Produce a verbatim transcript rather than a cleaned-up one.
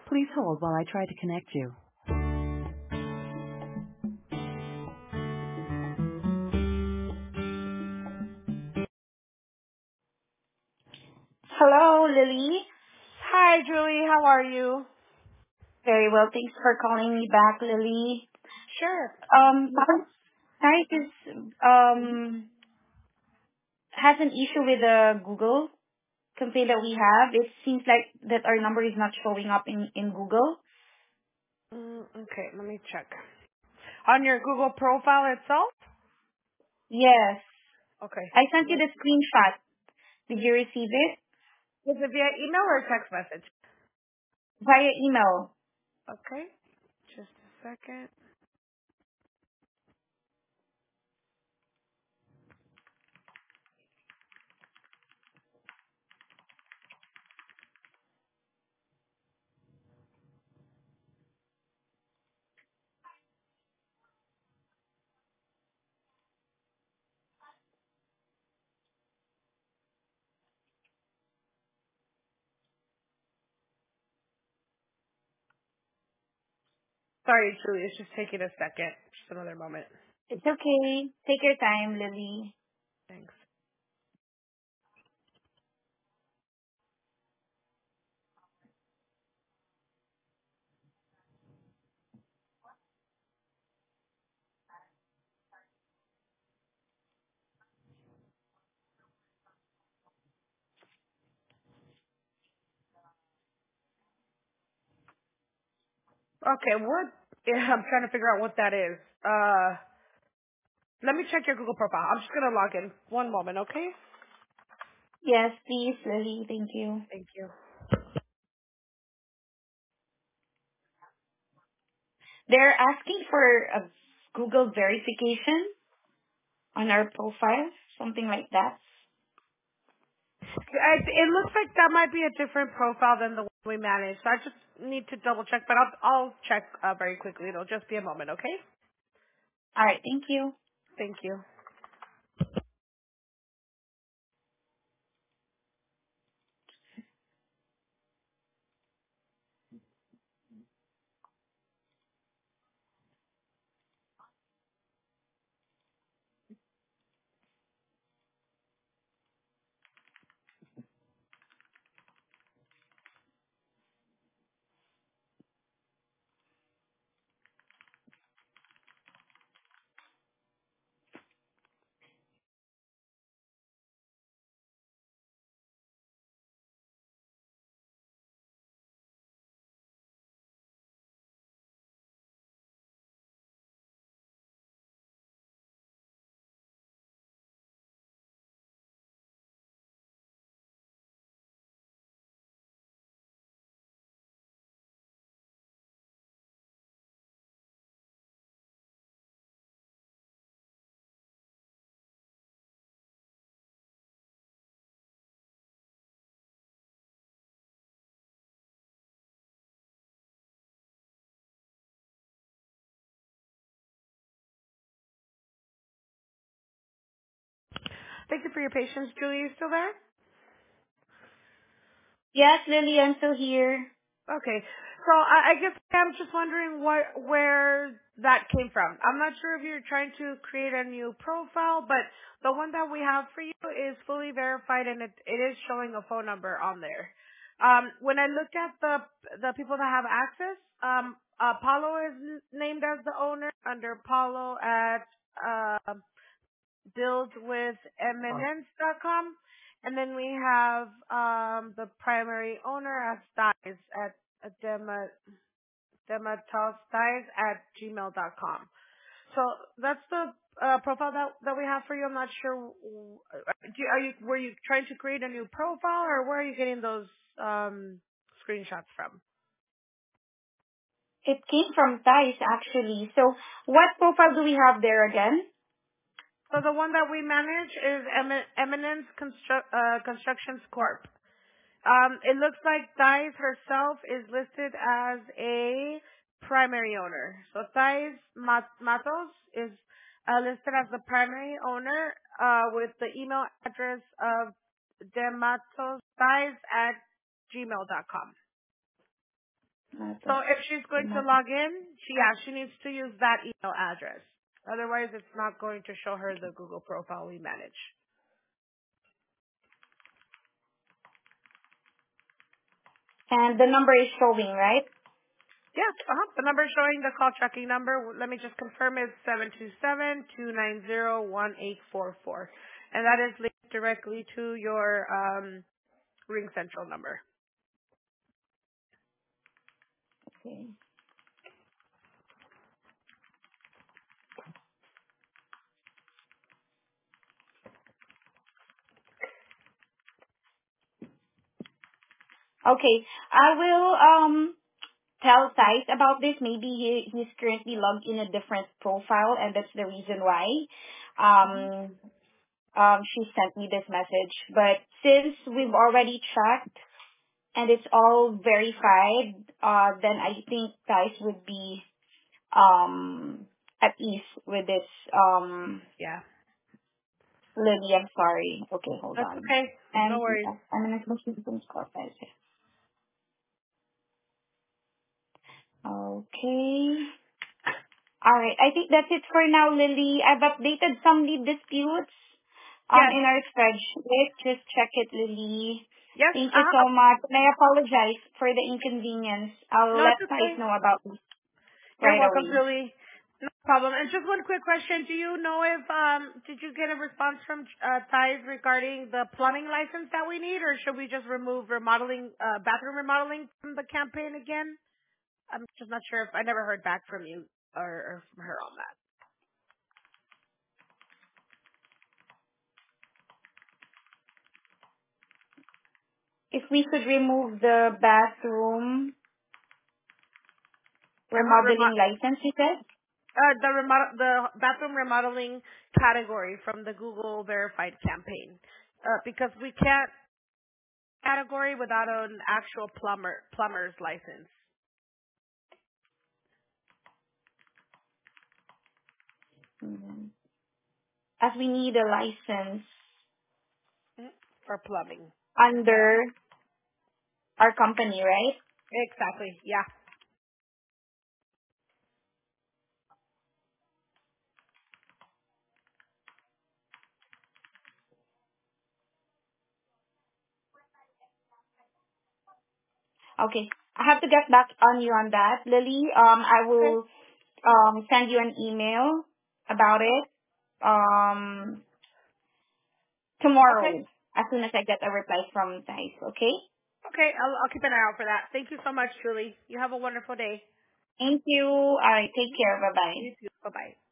Please hold while I try to connect you. Hello, Lily. Hi, Julie. How are you? Very well. Thanks for calling me back, Lily. Sure. Um, I just um has an issue with the Google campaign that we have. It seems like that our number is not showing up in in Google. Mm, okay, let me check. On your Google profile itself? Yes, Okay. I sent you Let- the screenshot. Did you receive it Was it via email or text message? via email? Okay. Just a second. Sorry, Julie. It's just taking a second. Just another moment. It's okay. Take your time, Lily. Thanks. Okay, what? Yeah, I'm trying to figure out what that is. Uh, let me check your Google profile. I'm just gonna log in. One moment, okay? Yes, please, Lily. Thank you. Thank you. They're asking for a Google verification on our profile, something like that. It, it looks like that might be a different profile than the one we manage. So I just need to double check, but I'll I'll check uh, very quickly. It'll just be a moment, okay? All right, thank you. Thank you. Thank you for your patience, Julie. You still there? Yes, Lily, I'm still here. Okay. So I, I guess I'm just wondering what where that came from. I'm not sure if you're trying to create a new profile, but the one that we have for you is fully verified and it, it is showing a phone number on there. Um, when I looked at the the people that have access, um, uh, Paulo is n- named as the owner under Paulo at uh, build with eminence dot com. And then we have um, the primary owner as Styes at at Dema, Styes at gmail dot com. So that's the uh, profile that, that we have for you. I'm not sure. uh, Do, are you were you trying to create a new profile, or where are you getting those um, screenshots from? It came from Thais, actually. So what profile do we have there again? So the one that we manage is Emin- Eminence Constru- uh, Constructions Corp. Um, it looks like Thais herself is listed as a primary owner. So Thais Mat- Matos is uh, listed as the primary owner uh, with the email address of dematosthais at gmail dot com. Not So a, if she's going to not log in, she yeah, she needs to use that email address. Otherwise, it's not going to show her the Google profile we manage. and the number is showing, right? Yeah, uh-huh. The number showing the call tracking number, let me just confirm, is seven two seven, two nine zero, one eight four four. And that is linked directly to your um, Ring Central number. Okay. Okay. I will um tell Thais about this. Maybe he, he's currently logged in a different profile, and that's the reason why. Um, um, she sent me this message. But since we've already checked and it's all verified, uh, then I think Thais would be um at ease with this. Um, Yeah, Lily, I'm sorry. Okay, hold that's on. okay. No And worries. I'm gonna message some Scorpio. Okay. All right. I think that's it for now, Lily. I've updated some lead disputes um, Yes, in our spreadsheet. Just check it, Lily. yes, Thank you uh-huh. so much. And I apologize for the inconvenience. I'll No, let it's Thais okay. know about this You're right welcome, away. Julie. No problem. And just one quick question. Do you know if, um, did you get a response from uh, Thais regarding the plumbing license that we need, or should we just remove remodeling, uh, bathroom remodeling from the campaign again? I'm just not sure if, I never heard back from you or, or from her on that. If we could remove the bathroom Uh-huh, remodeling remo- license, you said? uh, the remodel, the bathroom remodeling category from the Google verified campaign. Uh, because we can't category without an actual plumber, plumber's license Mhm. As we need a license for plumbing. under our company, right? Exactly. Yeah. Okay. I have to get back on you on that, Lily. Um, I Okay. will um send you an email about it um Okay. tomorrow as soon as I get a reply from Thais. Okay. Okay. I'll, I'll keep an eye out for that. Thank you so much, Julie. You have a wonderful day. Thank you. All right. Take care. Bye bye. You too. Bye bye.